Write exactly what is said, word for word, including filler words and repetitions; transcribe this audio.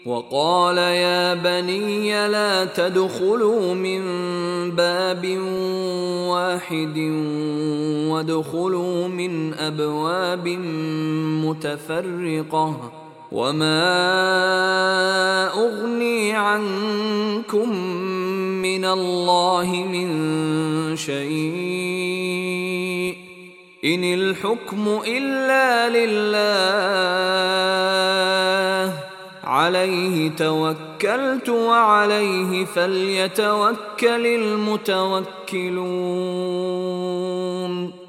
وقال يا بني لا تدخلوا من باب واحد وادخلوا من أبواب متفرقة وما أغني عنكم من الله من شيء إن الحكم إلا لله عليه توكلت وعليه فليتوكل المتوكلون